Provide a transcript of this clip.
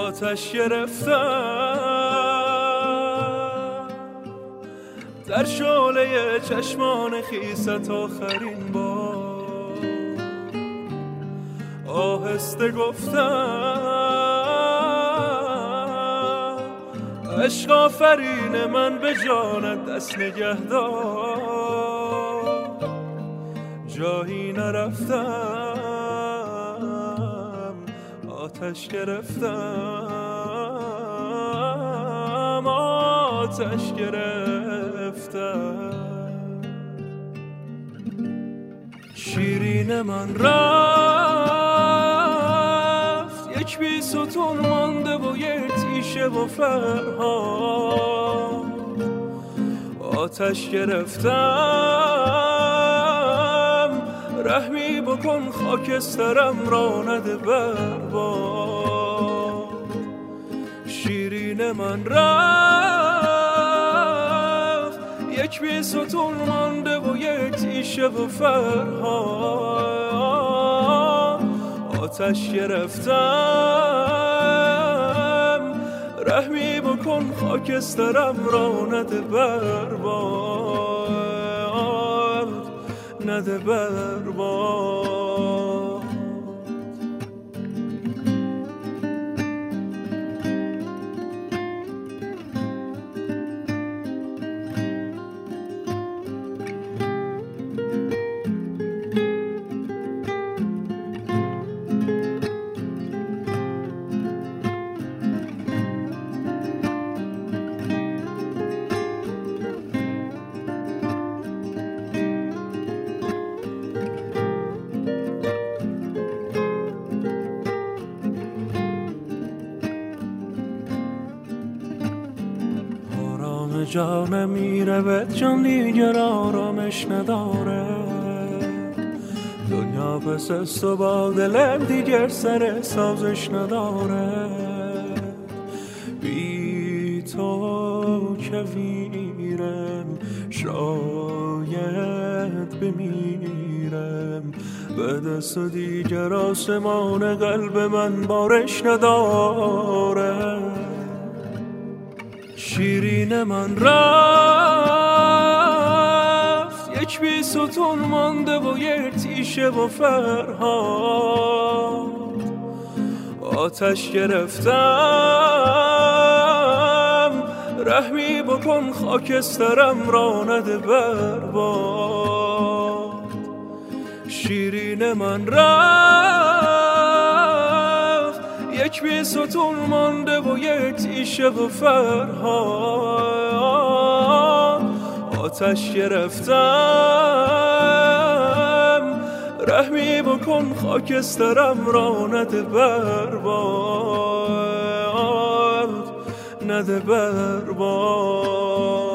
آتش گرفتم در شعله چشمان خیست آخرین بار آهسته گفتم عشق آفرین من به جانت دست نگهدار جایی نرفتم آتش گرفتم آتش گرفتم شیرین من رفت یک بی ستون مانده و یک تیشه و فرهاد آتش گرفتم رحمی بکن خاکسترم را نده برباد شیرین من رفت یک بی ستون مانده و یک تیشه و فرهاد آتش گرفتم رحمی بکن خاکسترم را نده برباد نده برباد جانم میره به جان دیگر آرامش نداره دنیا پس از تو با دلم دیگر سر سازش نداره بی تو که ویرم شاید بمیرم به دست دیگر آسمان قلب من بارش نداره شیرین من رفت یک بی ستون مانده و یک تیشه و فرهاد آتش گرفتم رحمی بکن خاکسترم را نده برباد شیرین من رفت یک بی ستون مانده و یک تیشه و فرهاد آتش گرفتم رحمی بکن خاکسترم را نده برباد نده برباد